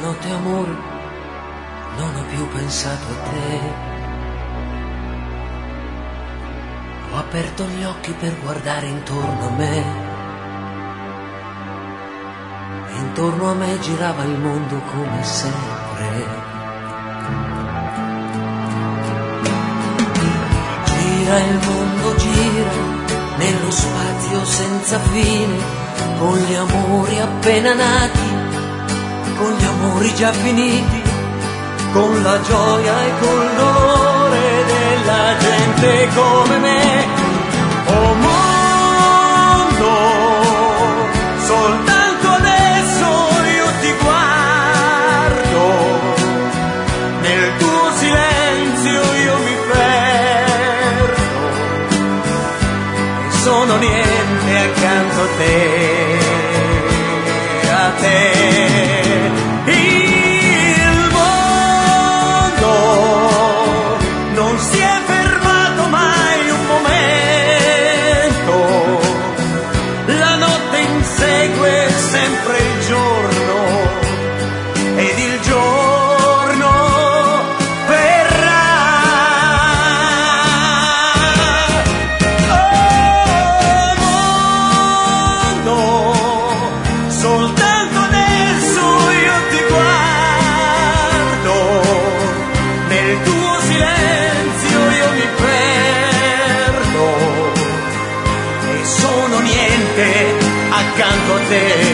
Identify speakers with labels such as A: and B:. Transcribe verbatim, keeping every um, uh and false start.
A: notte, amore, non ho più pensato a te. Ho aperto gli occhi per guardare intorno a me. E intorno a me girava il mondo come sempre. Gira il mondo, gira nello spazio senza fine, con gli amori appena nati, con gli amori già finiti, con la gioia e col dolore della gente come me. Oh mondo, soltanto adesso io ti guardo, nel tuo silenzio io mi perdo e sono niente accanto a te, a te. Sempre il giorno ed il giorno verrà. Oh mondo, soltanto adesso io ti guardo, nel tuo silenzio io mi perdo e sono niente accanto a te.